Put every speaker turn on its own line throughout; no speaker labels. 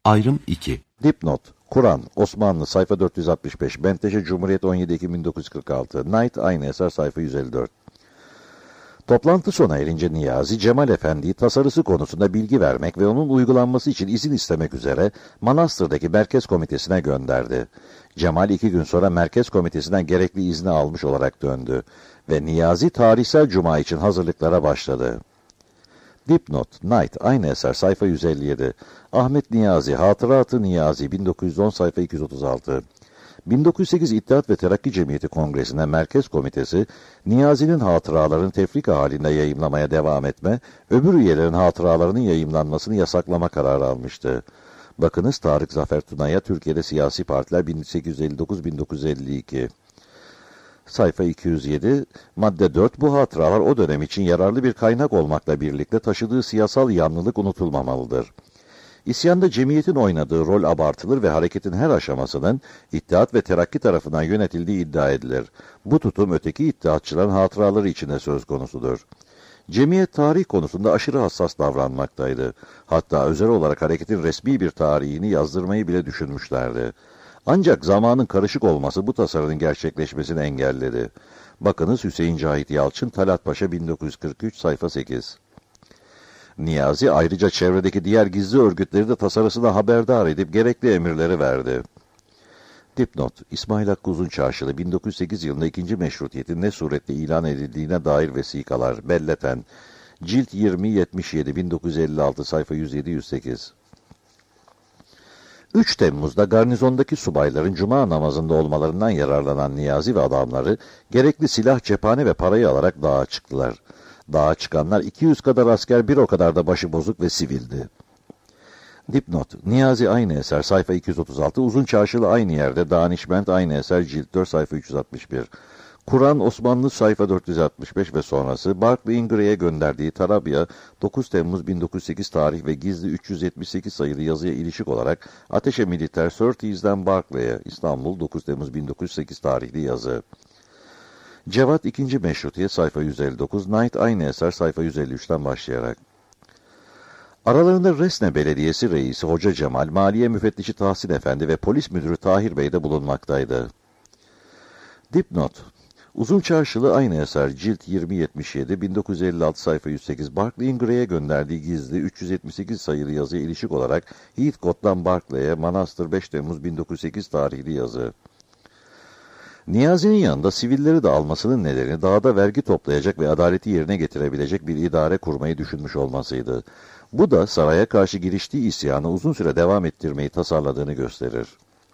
Ayrım 2.
Dipnot: Kur'an, Osmanlı, sayfa 465, Menteşe Cumhuriyet 17 Ekim 1946, Knight, aynı eser, sayfa 154. Toplantı sona erince Niyazi, Cemal Efendi'yi tasarısı konusunda bilgi vermek ve onun uygulanması için izin istemek üzere Manastır'daki Merkez Komitesi'ne gönderdi. Cemal 2 gün sonra Merkez Komitesi'nden gerekli izni almış olarak döndü ve Niyazi tarihsel cuma için hazırlıklara başladı. Dipnot: Knight, aynı eser, sayfa 157. Ahmet Niyazi, Hatırat-ı Niyazi, 1910, sayfa 236. 1908 İttihat ve Terakki Cemiyeti Kongresi'ne Merkez Komitesi, Niyazi'nin hatıralarını tefrika halinde yayımlamaya devam etme, öbür üyelerin hatıralarının yayımlanmasını yasaklama kararı almıştı. Bakınız Tarık Zafer Tuna'ya Türkiye'de Siyasi Partiler 1859-1952. Sayfa 207, madde 4, bu hatıralar o dönem için yararlı bir kaynak olmakla birlikte taşıdığı siyasal yanlılık unutulmamalıdır. İsyanda cemiyetin oynadığı rol abartılır ve hareketin her aşamasının İttihat ve Terakki tarafından yönetildiği iddia edilir. Bu tutum öteki iddiatçıların hatıraları içinde söz konusudur. Cemiyet tarih konusunda aşırı hassas davranmaktaydı. Hatta özel olarak hareketin resmi bir tarihini yazdırmayı bile düşünmüşlerdi. Ancak zamanın karışık olması bu tasarının gerçekleşmesini engelledi. Bakınız Hüseyin Cahit Yalçın, Talat Paşa, 1943, sayfa 8. Niyazi ayrıca çevredeki diğer gizli örgütleri de tasarısına haberdar edip gerekli emirleri verdi. Dipnot: İsmail Hakkı Uzunçarşılı, 1908 yılında 2. Meşrutiyetin ne suretle ilan edildiğine dair vesikalar, belleten, cilt 20-77, 1956, sayfa 107-108. 3 Temmuz'da garnizondaki subayların cuma namazında olmalarından yararlanan Niyazi ve adamları gerekli silah, cephane ve parayı alarak dağa çıktılar. Dağa çıkanlar 200 kadar asker, bir o kadar da başıbozuk ve sivildi. Dipnot: Niyazi, aynı eser, sayfa 236, Uzunçarşılı, aynı yerde, Danişment, aynı eser, cilt 4, sayfa 361. Kur'an, Osmanlı, sayfa 465 ve sonrası, Barclay'in Gray'e gönderdiği Tarabya, 9 Temmuz 1908 tarih ve gizli 378 sayılı yazıya ilişik olarak Ateşe Militer Surtees'den Barclay'e, İstanbul, 9 Temmuz 1908 tarihli yazı. Cevat 2. Meşrutiyet, sayfa 159, Knight, aynı eser, sayfa 153'ten başlayarak. Aralarında Resne Belediyesi Reisi Hoca Cemal, Maliye Müfettişi Tahsin Efendi ve Polis Müdürü Tahir Bey de bulunmaktaydı. Dipnot: Uzunçarşılı, aynı eser, cilt 20-77, 1956, sayfa 108, Barclay'in Gray'e gönderdiği gizli 378 sayılı yazıya ilişik olarak Heathcote'dan Barclay'e, Manastır, 5 Temmuz 1908 tarihli yazı. Niyazi'nin yanında sivilleri de almasının nedeni dağda vergi toplayacak ve adaleti yerine getirebilecek bir idare kurmayı düşünmüş olmasıydı. Bu da saraya karşı giriştiği isyanı uzun süre devam ettirmeyi tasarladığını gösterir.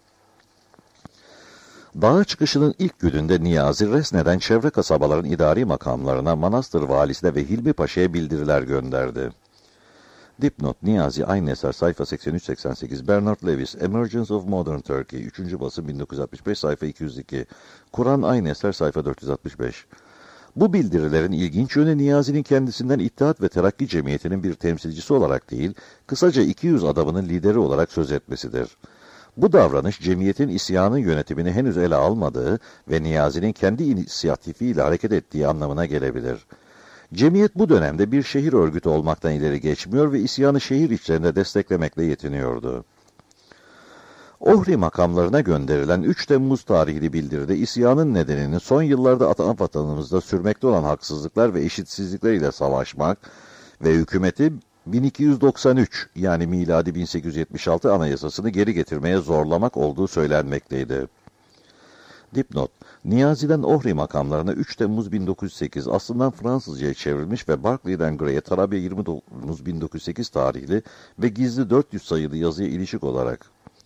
Dağa çıkışının ilk gününde Niyazi, Resne'den çevre kasabaların idari makamlarına, Manastır Valisine ve Hilmi Paşa'ya bildiriler gönderdi. Dipnot: Niyazi, aynı eser, sayfa 83-88, Bernard Lewis, Emergence of Modern Turkey, 3. basım, 1965, sayfa 202, Kur'an, aynı eser, sayfa 465. Bu bildirilerin ilginç yönü Niyazi'nin kendisinden İttihat ve Terakki Cemiyeti'nin bir temsilcisi olarak değil, kısaca 200 adamının lideri olarak söz etmesidir. Bu davranış, cemiyetin isyanın yönetimini henüz ele almadığı ve Niyazi'nin kendi inisiyatifiyle hareket ettiği anlamına gelebilir. Cemiyet bu dönemde bir şehir örgütü olmaktan ileri geçmiyor ve isyanı şehir içlerinde desteklemekle yetiniyordu. Ohri makamlarına gönderilen 3 Temmuz tarihli bildiride isyanın nedenini son yıllarda vatanımızda sürmekte olan haksızlıklar ve eşitsizlikler ile savaşmak ve hükümeti 1293 yani miladi 1876 anayasasını geri getirmeye zorlamak olduğu söylenmekteydi. Dipnot: Niyazi'den Ohri makamlarına 3 Temmuz 1908 aslından Fransızca'ya çevrilmiş ve Barclay'den Gray'e Tarabya 20 Temmuz 1908 tarihli ve gizli 400 sayılı yazıya ilişik olarak.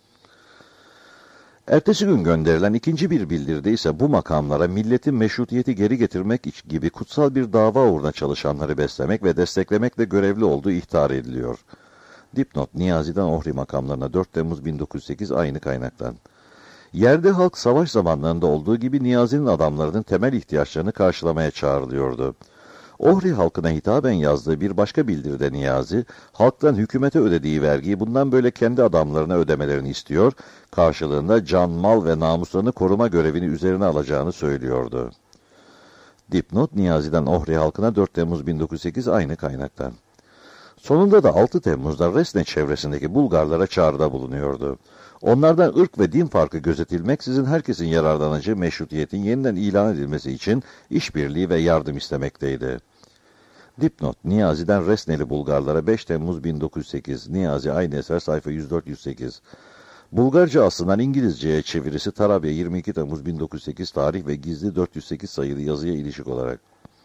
Ertesi gün gönderilen ikinci bir bildiride ise bu makamlara milletin meşrutiyeti geri getirmek gibi kutsal bir dava uğruna çalışanları beslemek ve desteklemekle görevli olduğu ihtar ediliyor. Dipnot: Niyazi'den Ohri makamlarına 4 Temmuz 1908 aynı kaynaktan. Yerde halk savaş zamanlarında olduğu gibi Niyazi'nin adamlarının temel ihtiyaçlarını karşılamaya çağrılıyordu. Ohri halkına hitaben yazdığı bir başka bildiride Niyazi, halktan hükümete ödediği vergiyi bundan böyle kendi adamlarına ödemelerini istiyor, karşılığında can, mal ve namuslarını koruma görevini üzerine alacağını söylüyordu. Dipnot: Niyazi'den Ohri halkına 4 Temmuz 1908 aynı kaynaktan. Sonunda da 6 Temmuz'da Resne çevresindeki Bulgarlara çağrıda bulunuyordu. Onlardan ırk ve din farkı gözetilmeksizin herkesin yararlanacağı meşrutiyetin yeniden ilan edilmesi için işbirliği ve yardım istemekteydi. Dipnot: Niyazi'den Resneli Bulgarlara 5 Temmuz 1908. Niyazi, aynı eser, sayfa 104-108. Bulgarca aslından İngilizceye çevirisi Tarabya 22 Temmuz 1908 tarih ve gizli 408 sayılı yazıya ilişik olarak.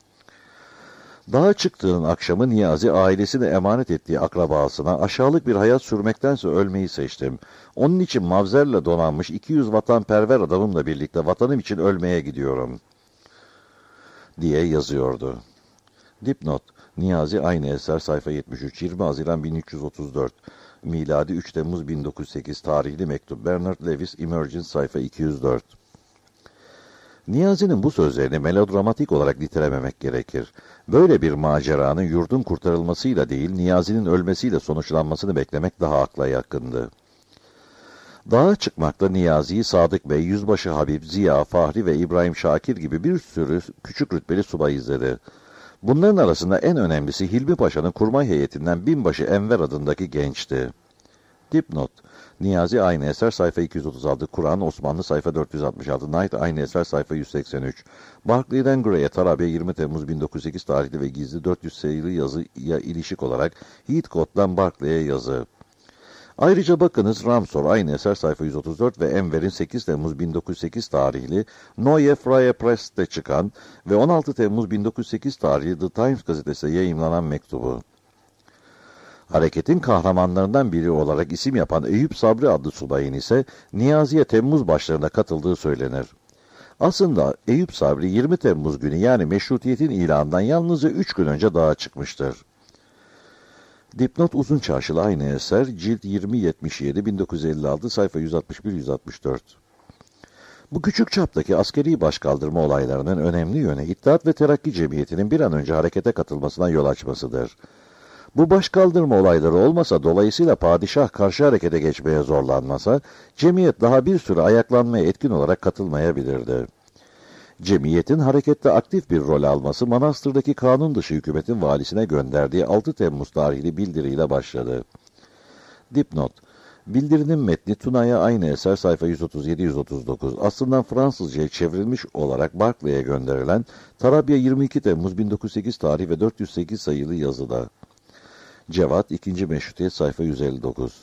Dağa çıktığının akşamı Niyazi ailesini emanet ettiği akrabasına aşağılık bir hayat sürmektense ölmeyi seçtim. Onun için mavzerle donanmış 200 vatanperver adamımla birlikte vatanım için ölmeye gidiyorum diye yazıyordu. Dipnot: Niyazi, aynı eser, sayfa 73, 20 Haziran 1334, miladi 3 Temmuz 1908 tarihli mektup, Bernard Lewis, Emergence, sayfa 204. Niyazi'nin bu sözlerini melodramatik olarak nitelememek gerekir. Böyle bir maceranın yurdun kurtarılmasıyla değil, Niyazi'nin ölmesiyle sonuçlanmasını beklemek daha akla yakındı. Dağa çıkmakta Niyazi'yi Sadık Bey, Yüzbaşı Habib, Ziya, Fahri ve İbrahim Şakir gibi bir sürü küçük rütbeli subay izledi. Bunların arasında en önemlisi Hilmi Paşa'nın kurmay heyetinden binbaşı Enver adındaki gençti. Dipnot: Niyazi, aynı eser, sayfa 236, Kur'an Osmanlı, sayfa 466, Knight, aynı eser, sayfa 183. Barclay'den Gray'e Tarabya 20 Temmuz 1908 tarihli ve gizli 400 sayılı yazıya ilişik olarak Heathcote'dan Barclay'e yazı. Ayrıca bakınız Ramsor, aynı eser, sayfa 134 ve Enver'in 8 Temmuz 1908 tarihli Neue Freie Press'te çıkan ve 16 Temmuz 1908 tarihli The Times gazetesinde yayımlanan mektubu. Hareketin kahramanlarından biri olarak isim yapan Eyüp Sabri adlı subayın ise Niyazi'ye Temmuz başlarında katıldığı söylenir. Aslında Eyüp Sabri 20 Temmuz günü, yani meşrutiyetin ilanından yalnızca 3 gün önce dağa çıkmıştır. Dipnot: Uzun Çarşılı, aynı eser, cilt 20-77, 1956, sayfa 161-164. Bu küçük çaptaki askeri başkaldırma olaylarının önemli yönü İttihat ve Terakki Cemiyeti'nin bir an önce harekete katılmasına yol açmasıdır. Bu başkaldırma olayları olmasa, dolayısıyla padişah karşı harekete geçmeye zorlanmasa, cemiyet daha bir süre ayaklanmaya etkin olarak katılmayabilirdi. Cemiyetin harekette aktif bir rol alması, Manastır'daki kanun dışı hükümetin valisine gönderdiği 6 Temmuz tarihli bildiriyle başladı. Dipnot: Bildirinin metni Tuna'ya, aynı eser, sayfa 137-139. Aslında Fransızca'ya çevrilmiş olarak Barclay'e gönderilen Tarabya 22 Temmuz 1908 tarih ve 408 sayılı yazıda. Cevat, 2. Meşrutiyet, sayfa 159.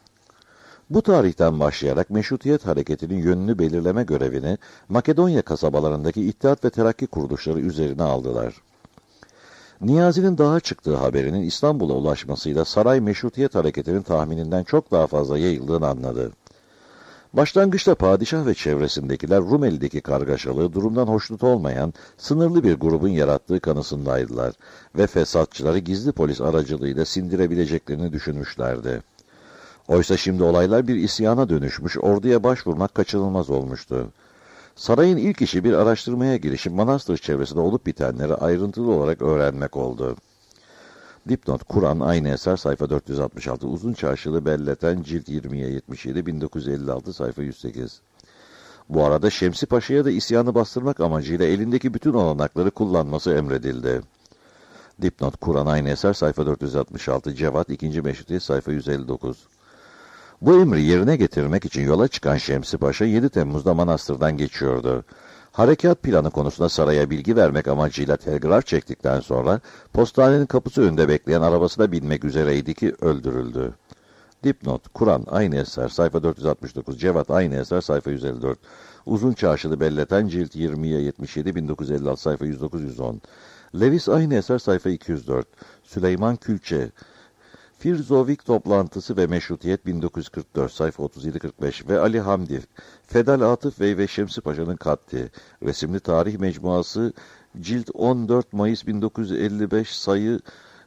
Bu tarihten başlayarak Meşrutiyet hareketinin yönünü belirleme görevini Makedonya kasabalarındaki İttihat ve Terakki kuruluşları üzerine aldılar. Niyazi'nin dağa çıktığı haberinin İstanbul'a ulaşmasıyla saray Meşrutiyet hareketinin tahmininden çok daha fazla yayıldığını anladı. Başlangıçta padişah ve çevresindekiler Rumeli'deki kargaşalığı durumdan hoşnut olmayan sınırlı bir grubun yarattığı kanısındaydılar ve fesatçıları gizli polis aracılığıyla sindirebileceklerini düşünmüşlerdi. Oysa şimdi olaylar bir isyana dönüşmüş, orduya başvurmak kaçınılmaz olmuştu. Sarayın ilk işi bir araştırmaya girişip Manastır çevresinde olup bitenleri ayrıntılı olarak öğrenmek oldu. Dipnot: Kur'an, aynı eser, sayfa 466, Uzun Çarşılı Belleten, cilt 20'ye 77, 1956, sayfa 108. Bu arada Şemsi Paşa'ya da isyanı bastırmak amacıyla elindeki bütün olanakları kullanması emredildi. Dipnot: Kur'an, aynı eser, sayfa 466, Cevat, 2. Meşrutiyet, sayfa 159. Bu emri yerine getirmek için yola çıkan Şemsi Paşa 7 Temmuz'da Manastır'dan geçiyordu. Harekat planı konusunda saraya bilgi vermek amacıyla telgraf çektikten sonra postanenin kapısı önünde bekleyen arabasına binmek üzereydi ki öldürüldü. Dipnot: Kur'an, aynı eser, sayfa 469, Cevat, aynı eser, sayfa 154. Uzun Çarşılı Belleten, cilt 20'ye 77, 1956, sayfa 109-110. Lewis, aynı eser, sayfa 204. Süleyman Külçe, Firzovik Toplantısı ve Meşrutiyet 1944, sayfa 37-45 ve Ali Hamdi, Fedal Atıf Bey ve Şemsi Paşa'nın Katli, resimli tarih mecmuası, cilt 14 Mayıs 1955, sayfa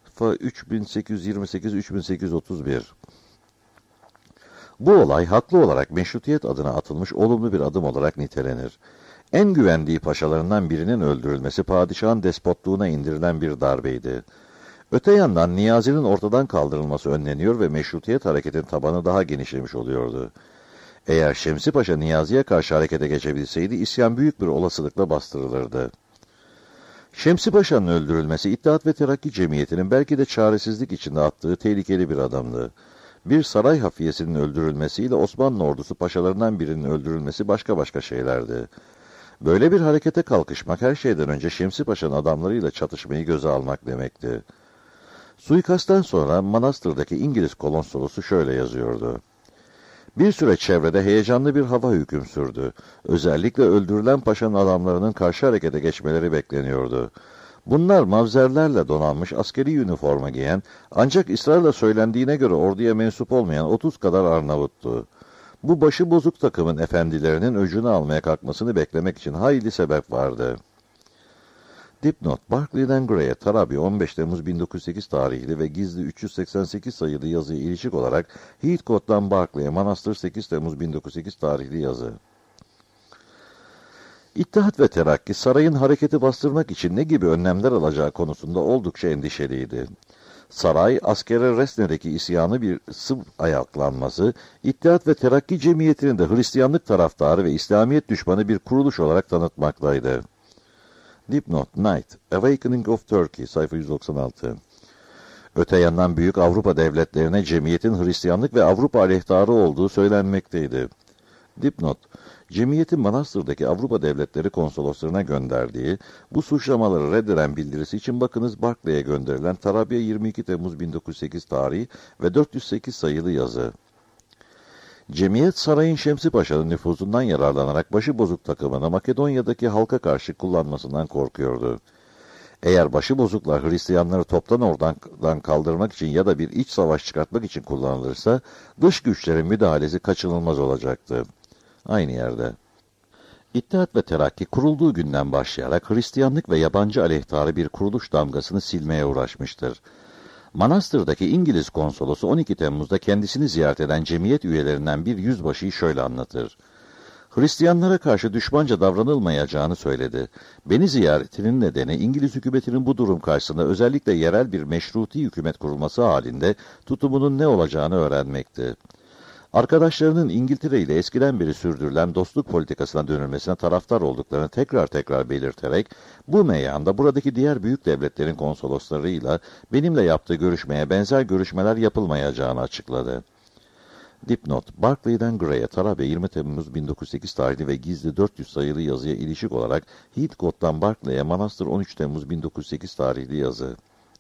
3828-3831. Bu olay haklı olarak Meşrutiyet adına atılmış olumlu bir adım olarak nitelenir. En güvendiği paşalarından birinin öldürülmesi padişahın despotluğuna indirilen bir darbeydi. Öte yandan Niyazi'nin ortadan kaldırılması önleniyor ve Meşrutiyet hareketin tabanı daha genişlemiş oluyordu. Eğer Şemsi Paşa Niyazi'ye karşı harekete geçebilseydi isyan büyük bir olasılıkla bastırılırdı. Şemsi Paşa'nın öldürülmesi İttihat ve Terakki Cemiyeti'nin belki de çaresizlik içinde attığı tehlikeli bir adımdı. Bir saray hafiyesinin öldürülmesiyle Osmanlı ordusu paşalarından birinin öldürülmesi başka şeylerdi. Böyle bir harekete kalkışmak her şeyden önce Şemsi Paşa'nın adamlarıyla çatışmayı göze almak demekti. Suikasttan sonra Manastır'daki İngiliz kolonsolosu şöyle yazıyordu. Bir süre çevrede heyecanlı bir hava hüküm sürdü. Özellikle öldürülen paşanın adamlarının karşı harekete geçmeleri bekleniyordu. Bunlar mavzerlerle donanmış askeri üniforma giyen, ancak ısrarla söylendiğine göre orduya mensup olmayan 30 kadar Arnavuttu. Bu başı bozuk takımın efendilerinin öcünü almaya kalkmasını beklemek için hayli sebep vardı. Dipnot, Barclay'den Gray'e Tarabi 15 Temmuz 1908 tarihli ve gizli 388 sayılı yazıya ilişik olarak Heathcote'dan Barclay'e Manastır 8 Temmuz 1908 tarihli yazı. İttihat ve Terakki sarayın hareketi bastırmak için ne gibi önlemler alacağı konusunda oldukça endişeliydi. Saray, askere Resne'deki isyanı bir sıv ayaklanması, İttihat ve Terakki Cemiyeti'nin de Hristiyanlık taraftarı ve İslamiyet düşmanı bir kuruluş olarak tanıtmaktaydı. Dipnot, Knight, Awakening of Turkey, sayfa 196. Öte yandan büyük Avrupa devletlerine cemiyetin Hristiyanlık ve Avrupa aleyhtarı olduğu söylenmekteydi. Dipnot, cemiyetin Manastır'daki Avrupa devletleri konsoloslarına gönderdiği, bu suçlamaları reddeden bildirisi için bakınız Barclay'e gönderilen Tarabya 22 Temmuz 1908 tarihi ve 408 sayılı yazı. Cemiyet sarayın Şemsi Paşa'nın nüfuzundan yararlanarak başıbozuk takımını Makedonya'daki halka karşı kullanmasından korkuyordu. Eğer başıbozuklar Hristiyanları toptan oradan kaldırmak için ya da bir iç savaş çıkartmak için kullanılırsa dış güçlerin müdahalesi kaçınılmaz olacaktı. Aynı yerde. İttihat ve Terakki kurulduğu günden başlayarak Hristiyanlık ve yabancı aleyhtarı bir kuruluş damgasını silmeye uğraşmıştır. Manastır'daki İngiliz konsolosu 12 Temmuz'da kendisini ziyaret eden cemiyet üyelerinden bir yüzbaşıyı şöyle anlatır. Hristiyanlara karşı düşmanca davranılmayacağını söyledi. Beni ziyaretinin nedeni İngiliz hükümetinin bu durum karşısında özellikle yerel bir meşruti hükümet kurulması halinde tutumunun ne olacağını öğrenmekti. Arkadaşlarının İngiltere ile eskiden beri sürdürülen dostluk politikasına dönülmesine taraftar olduklarını tekrar belirterek, bu meyanda buradaki diğer büyük devletlerin konsoloslarıyla benimle yaptığı görüşmeye benzer görüşmeler yapılmayacağını açıkladı. Dipnot, Barclay'den Gray'e Tarabya 20 Temmuz 1908 tarihli ve gizli 400 sayılı yazıya ilişik olarak Heathcote'dan Barclay'e Manastır 13 Temmuz 1908 tarihli yazı.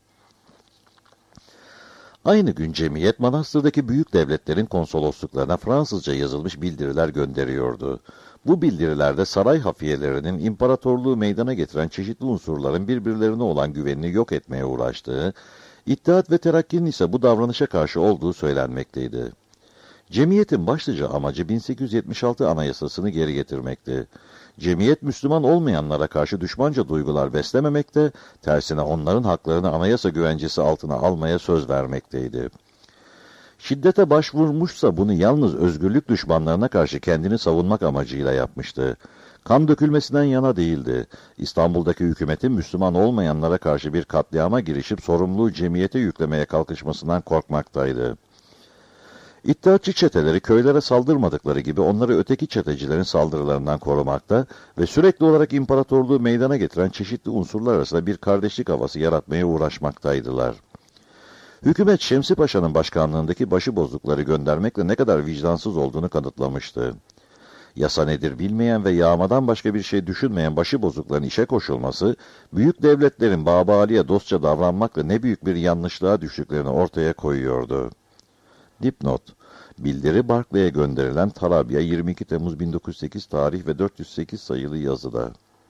Aynı gün cemiyet Manastır'daki büyük devletlerin konsolosluklarına Fransızca yazılmış bildiriler gönderiyordu. Bu bildirilerde saray hafiyelerinin imparatorluğu meydana getiren çeşitli unsurların birbirlerine olan güvenini yok etmeye uğraştığı, İttihat ve Terakki'nin ise bu davranışa karşı olduğu söylenmekteydi. Cemiyetin başlıca amacı 1876 Anayasasını geri getirmekti. Cemiyet Müslüman olmayanlara karşı düşmanca duygular beslememekte, tersine onların haklarını anayasa güvencesi altına almaya söz vermekteydi. Şiddete başvurmuşsa bunu yalnız özgürlük düşmanlarına karşı kendini savunmak amacıyla yapmıştı. Kan dökülmesinden yana değildi. İstanbul'daki hükümetin Müslüman olmayanlara karşı bir katliama girişip sorumluluğu cemiyete yüklemeye kalkışmasından korkmaktaydı. İttihatçı çeteleri köylere saldırmadıkları gibi onları öteki çetecilerin saldırılarından korumakta ve sürekli olarak imparatorluğu meydana getiren çeşitli unsurlar arasında bir kardeşlik havası yaratmaya uğraşmaktaydılar. Hükümet Şemsi Paşa'nın başkanlığındaki başıbozukları göndermekle ne kadar vicdansız olduğunu kanıtlamıştı. Yasa nedir bilmeyen ve yağmadan başka bir şey düşünmeyen başıbozukların işe koşulması, büyük devletlerin Babali'ye dostça davranmakla ne büyük bir yanlışlığa düştüklerini ortaya koyuyordu. Dipnot, bildiri Barclay'e gönderilen Tarabya 22 Temmuz 1908 tarih ve 408 sayılı yazıda.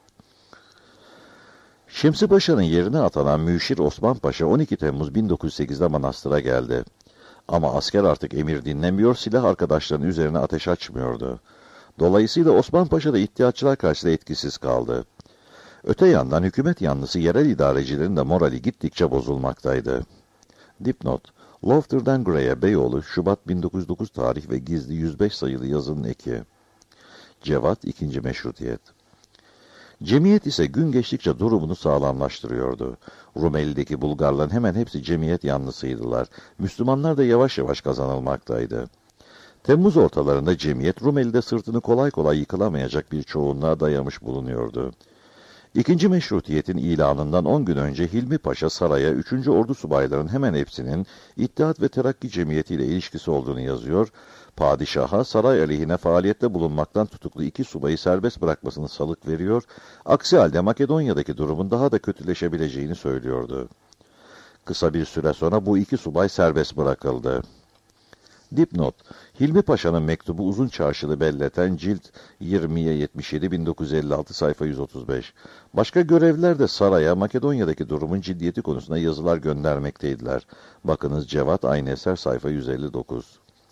Şemsi Paşa'nın yerine atanan Müşir Osman Paşa 12 Temmuz 1908'de Manastır'a geldi. Ama asker artık emir dinlemiyor, silah arkadaşlarının üzerine ateş açmıyordu. Dolayısıyla Osman Paşa da İttihatçılar karşısında etkisiz kaldı. Öte yandan hükümet yanlısı yerel idarecilerin de morali gittikçe bozulmaktaydı. Dipnot, Lofter'dan Gray'e Beyoğlu, Şubat 1909 tarih ve gizli 105 sayılı yazının eki. Cevat, 2. Meşrutiyet. Cemiyet ise gün geçtikçe durumunu sağlamlaştırıyordu. Rumeli'deki Bulgarların hemen hepsi cemiyet yanlısıydılar. Müslümanlar da yavaş yavaş kazanılmaktaydı. Temmuz ortalarında cemiyet Rumeli'de sırtını kolay kolay yıkılamayacak bir çoğunluğa dayamış bulunuyordu. İkinci meşrutiyetin ilanından 10 gün önce Hilmi Paşa saraya 3. Ordu subaylarının hemen hepsinin İttihat ve Terakki Cemiyeti ile ilişkisi olduğunu yazıyor. Padişaha saray aleyhine faaliyette bulunmaktan tutuklu 2 subayı serbest bırakmasını salık veriyor. Aksi halde Makedonya'daki durumun daha da kötüleşebileceğini söylüyordu. Kısa bir süre sonra bu 2 subay serbest bırakıldı. Dipnot: Hilmi Paşa'nın mektubu Uzun Çarşılı Belleten cilt 20'ye 77 1956 sayfa 135. Başka görevliler de saraya Makedonya'daki durumun ciddiyeti konusunda yazılar göndermekteydiler. Bakınız Cevat Ayneser sayfa 159.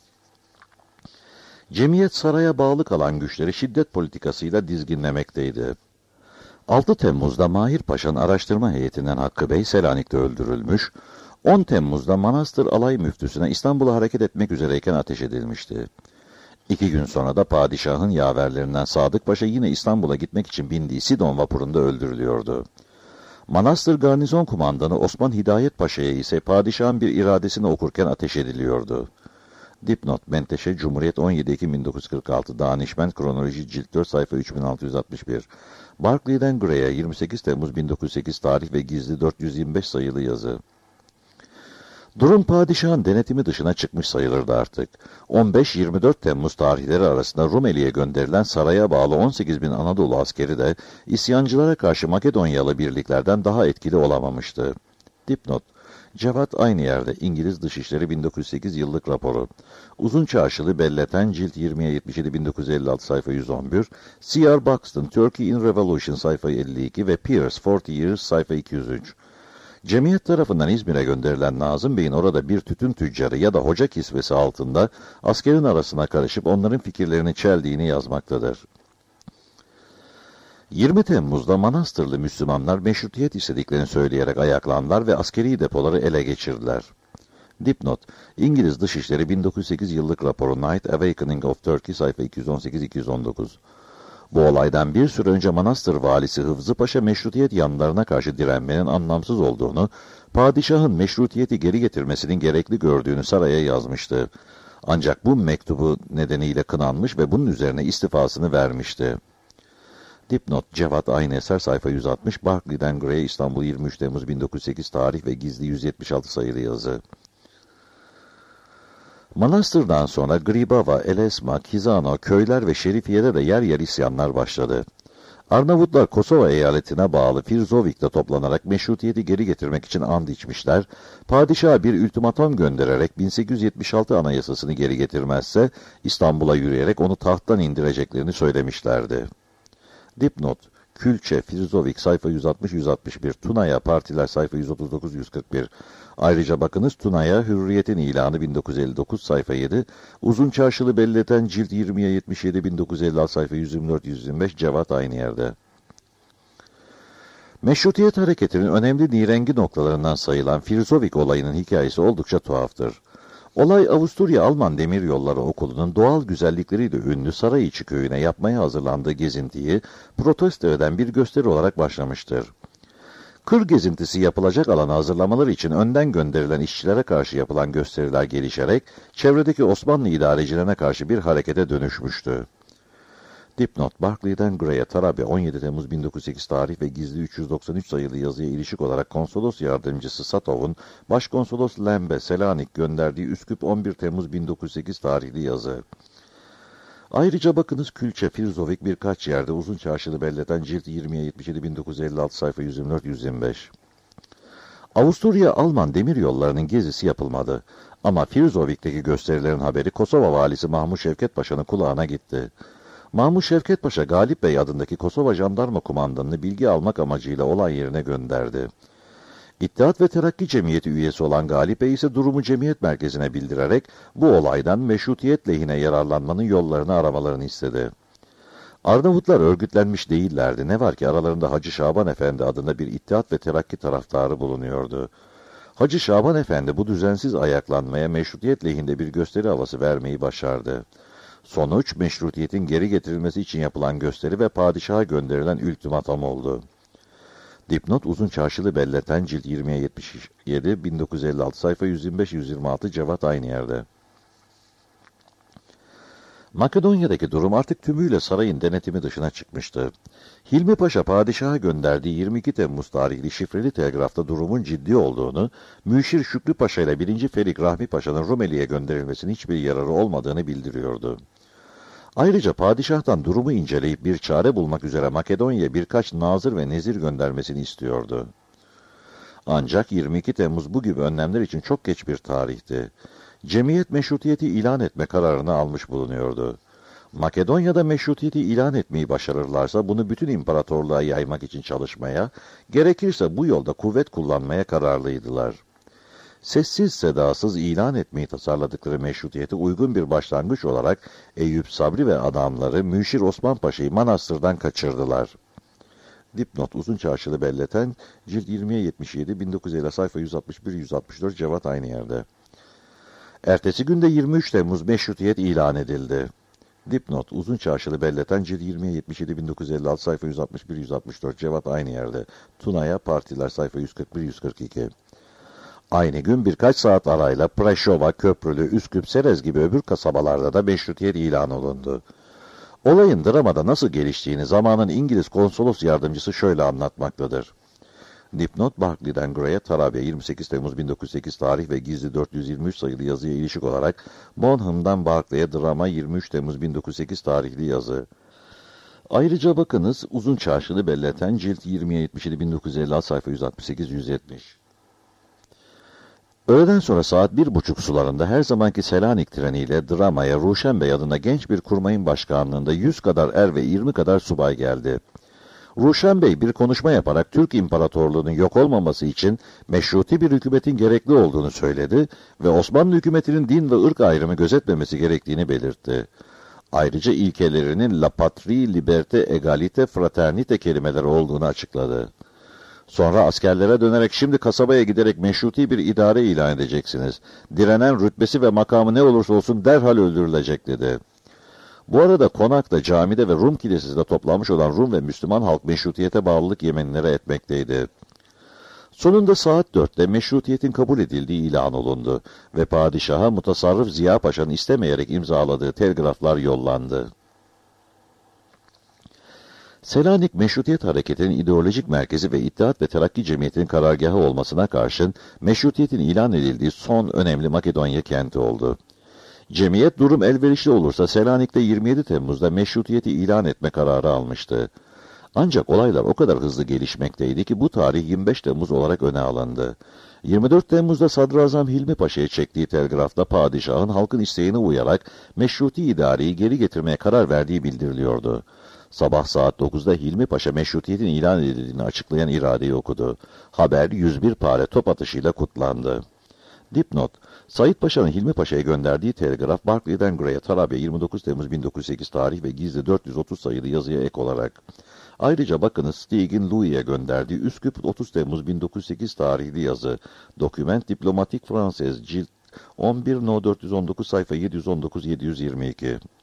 Cemiyet saraya bağlı kalan güçleri şiddet politikasıyla dizginlemekteydi. 6 Temmuz'da Mahir Paşa'nın araştırma heyetinden Hakkı Bey Selanik'te öldürülmüş, 10 Temmuz'da Manastır Alay Müftüsü'ne İstanbul'a hareket etmek üzereyken ateş edilmişti. 2 gün sonra da padişahın yaverlerinden Sadık Paşa yine İstanbul'a gitmek için bindiği Sidon vapurunda öldürülüyordu. Manastır Garnizon Kumandanı Osman Hidayet Paşa'ya ise padişahın bir iradesini okurken ateş ediliyordu. Dipnot: Menteşe Cumhuriyet 17 Ekim 1946 Danişment Kronoloji Cilt 4 sayfa 3661. Barclay'den Gray'e 28 Temmuz 1908 tarih ve gizli 425 sayılı yazı. Durum padişahın denetimi dışına çıkmış sayılırdı artık. 15-24 Temmuz tarihleri arasında Rumeli'ye gönderilen saraya bağlı 18 bin Anadolu askeri de isyancılara karşı Makedonyalı birliklerden daha etkili olamamıştı. Dipnot: Cevat Aynıyer'de İngiliz Dışişleri 1908 yıllık raporu. Uzun Çarşılı Belleten cilt 20'ye 77 1956 sayfa 111, C.R. Buxton Turkey in Revolution sayfa 52 ve Pierce 40 Years sayfa 203. Cemiyet tarafından İzmir'e gönderilen Nazım Bey'in orada bir tütün tüccarı ya da hoca kisvesi altında askerin arasına karışıp onların fikirlerini çeldiğini yazmaktadır. 20 Temmuz'da Manastırlı Müslümanlar meşrutiyet istediklerini söyleyerek ayaklandılar ve askeri depoları ele geçirdiler. Dipnot: İngiliz Dışişleri 1908 yıllık raporu Night Awakening of Turkey sayfa 218-219. Bu olaydan bir süre önce Manastır valisi Hıfzı Paşa meşrutiyet yanlarına karşı direnmenin anlamsız olduğunu, padişahın meşrutiyeti geri getirmesinin gerekli gördüğünü saraya yazmıştı. Ancak bu mektubu nedeniyle kınanmış ve bunun üzerine istifasını vermişti. Dipnot: Cevat Ayneser sayfa 160, Barclay'den Gray'e İstanbul 23 Temmuz 1908 tarih ve gizli 176 sayılı yazı. Manastır'dan sonra Gribava, Elesma, Kizano, köyler ve Şerifiye'de de yer yer isyanlar başladı. Arnavutlar Kosova eyaletine bağlı Firzovik'te toplanarak meşrutiyeti geri getirmek için and içmişler, padişaha bir ultimatom göndererek 1876 anayasasını geri getirmezse İstanbul'a yürüyerek onu tahttan indireceklerini söylemişlerdi. Dipnot: Külçe, Firzovik sayfa 160-161, Tuna'ya partiler sayfa 139-141. Ayrıca bakınız Tuna'ya Hürriyet'in ilanı 1959 sayfa 7, Uzun Çarşılı Belleten cilt 20'ye 77 1956 sayfa 124-125 Cevat Aynıyer'de. Meşrutiyet hareketinin önemli nirengi noktalarından sayılan Firzovik olayının hikayesi oldukça tuhaftır. Olay Avusturya Alman Demiryolları Okulu'nun doğal güzellikleriyle ünlü Sarayiçi köyüne yapmaya hazırlandığı gezintiyi protesto eden bir gösteri olarak başlamıştır. Kır gezintisi yapılacak alanı hazırlamaları için önden gönderilen işçilere karşı yapılan gösteriler gelişerek çevredeki Osmanlı idarecilerine karşı bir harekete dönüşmüştü. Dipnot: Barclay'den Gray'e Tarabya 17 Temmuz 1908 tarih ve gizli 393 sayılı yazıya ilişik olarak konsolos yardımcısı Satov'un başkonsolos Lembe Selanik gönderdiği Üsküp 11 Temmuz 1908 tarihli yazı. Ayrıca bakınız Külçe, Firzovik birkaç yerde Uzun Çarşılı Belleten cilt 20'ye 77 1956 sayfa 124-125. Avusturya Alman demiryollarının gezisi yapılmadı ama Firzovik'teki gösterilerin haberi Kosova valisi Mahmut Şevket Paşa'nın kulağına gitti. Mahmut Şevket Paşa, Galip Bey adındaki Kosova Jandarma Kumandanını bilgi almak amacıyla olay yerine gönderdi. İttihat ve Terakki Cemiyeti üyesi olan Galip Bey ise durumu cemiyet merkezine bildirerek bu olaydan meşrutiyet lehine yararlanmanın yollarını aramalarını istedi. Arnavutlar örgütlenmiş değillerdi. Ne var ki aralarında Hacı Şaban Efendi adında bir İttihat ve Terakki taraftarı bulunuyordu. Hacı Şaban Efendi bu düzensiz ayaklanmaya meşrutiyet lehinde bir gösteri havası vermeyi başardı. Sonuç, meşrutiyetin geri getirilmesi için yapılan gösteri ve padişaha gönderilen ultimatom oldu. Dipnot: Uzun Çarşılı Belleten cilt 20'ye 77 1956 sayfa 125-126 Cevat Aynıyer'de. Makedonya'daki durum artık tümüyle sarayın denetimi dışına çıkmıştı. Hilmi Paşa padişaha gönderdiği 22 Temmuz tarihli şifreli telgrafta durumun ciddi olduğunu, Müşir Şükrü Paşa ile 1. Ferik Rahmi Paşa'nın Rumeli'ye gönderilmesinin hiçbir yararı olmadığını bildiriyordu. Ayrıca padişahtan durumu inceleyip bir çare bulmak üzere Makedonya'ya birkaç nazır ve nezir göndermesini istiyordu. Ancak 22 Temmuz bu gibi önlemler için çok geç bir tarihti. Cemiyet meşrutiyeti ilan etme kararını almış bulunuyordu. Makedonya'da meşrutiyeti ilan etmeyi başarırlarsa bunu bütün imparatorluğa yaymak için çalışmaya, gerekirse bu yolda kuvvet kullanmaya kararlıydılar. Sessiz sedasız ilan etmeyi tasarladıkları meşrutiyete uygun bir başlangıç olarak Eyüp Sabri ve adamları Müşir Osman Paşa'yı Manastır'dan kaçırdılar. Dipnot Uzun Çarşılı Belleten cilt 20'ye 77 1950 sayfa 161-164 Cevat aynı yerde. Ertesi günde 23 Temmuz meşrutiyet ilan edildi. Dipnot Uzun Çarşılı Belleten cilt 20'ye 77 1956 sayfa 161-164 Cevat aynı yerde. Tuna'ya partiler sayfa 141-142. Aynı gün birkaç saat arayla Preşova, Köprülü, Üsküp, Serez gibi öbür kasabalarda da meşrutiyet ilan olundu. Olayın dramada nasıl geliştiğini zamanın İngiliz konsolos yardımcısı şöyle anlatmaktadır. Dipnot Barclay'den Gray'e Tarabya 28 Temmuz 1908 tarih ve gizli 423 sayılı yazıya ilişik olarak Bonham'dan Barclay'e drama 23 Temmuz 1908 tarihli yazı. Ayrıca bakınız Uzun Çarşılı Belleten cilt 20'ye 77 1956 sayfa 168-170. Öğleden sonra saat 1.30 sularında her zamanki Selanik treniyle Drama'ya Ruşen Bey adında genç bir kurmayın başkanlığında 100 kadar er ve 20 kadar subay geldi. Ruşen Bey bir konuşma yaparak Türk İmparatorluğu'nun yok olmaması için meşruti bir hükümetin gerekli olduğunu söyledi ve Osmanlı hükümetinin din ve ırk ayrımı gözetmemesi gerektiğini belirtti. Ayrıca ilkelerinin la patrie, liberté, égalité, fraternité kelimeleri olduğunu açıkladı. Sonra askerlere dönerek şimdi kasabaya giderek meşruti bir idare ilan edeceksiniz. Direnen rütbesi ve makamı ne olursa olsun derhal öldürülecek dedi. Bu arada konakta, camide ve Rum kilisesinde toplanmış olan Rum ve Müslüman halk meşrutiyete bağlılık yeminleri etmekteydi. Sonunda saat 4'te meşrutiyetin kabul edildiği ilan olundu ve padişaha mutasarrıf Ziya Paşa'nın istemeyerek imzaladığı telgraflar yollandı. Selanik Meşrutiyet Hareketi'nin ideolojik merkezi ve İttihat ve Terakki Cemiyeti'nin karargahı olmasına karşın meşrutiyetin ilan edildiği son önemli Makedonya kenti oldu. Cemiyet durum elverişli olursa Selanik'te 27 Temmuz'da meşrutiyeti ilan etme kararı almıştı. Ancak olaylar o kadar hızlı gelişmekteydi ki bu tarih 25 Temmuz olarak öne alındı. 24 Temmuz'da Sadrazam Hilmi Paşa'ya çektiği telgrafta padişahın halkın isteğine uyarak meşruti idareyi geri getirmeye karar verdiği bildiriliyordu. Sabah saat 9'da Hilmi Paşa meşrutiyetin ilan edildiğini açıklayan iradeyi okudu. Haber 101 pare top atışıyla kutlandı. Dipnot, Said Paşa'nın Hilmi Paşa'ya gönderdiği telgraf Barclay'den Gray'e Tarabya 29 Temmuz 1908 tarih ve gizli 430 sayılı yazıya ek olarak. Ayrıca bakınız Stig'in Louis'e gönderdiği Üsküp 30 Temmuz 1908 tarihli yazı. Doküment Diplomatik Fransız cilt 11 No 419 sayfa 719-722.